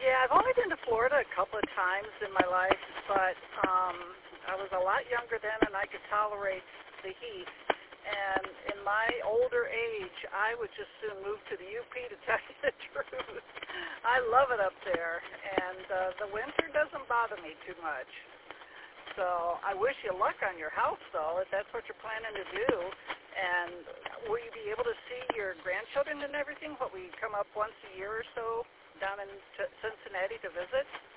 Yeah, I've only been to Florida a couple of times in my life, but I was a lot younger then and I could tolerate the heat. And in my older age, I would just soon move to the UP to tell you the truth. I love it up there, and the winter doesn't bother me too much. So I wish you luck on your house, though, if that's what you're planning to do. And will you be able to see your grandchildren and everything? What, we come up once a year or so down in Cincinnati to visit?